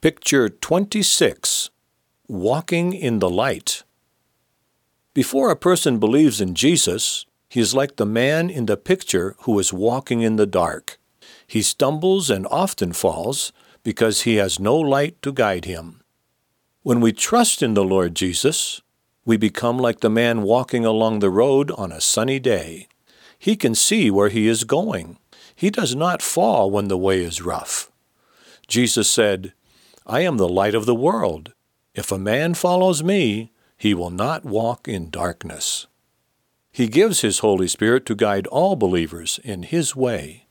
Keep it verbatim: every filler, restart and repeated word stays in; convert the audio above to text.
Picture twenty-six. Walking in the Light. Before a person believes in Jesus, he is like the man in the picture who is walking in the dark. He stumbles and often falls because he has no light to guide him. When we trust in the Lord Jesus, we become like the man walking along the road on a sunny day. He can see where he is going. He does not fall when the way is rough. Jesus said, "I am the light of the world. If a man follows me, he will not walk in darkness." He gives His Holy Spirit to guide all believers in His way.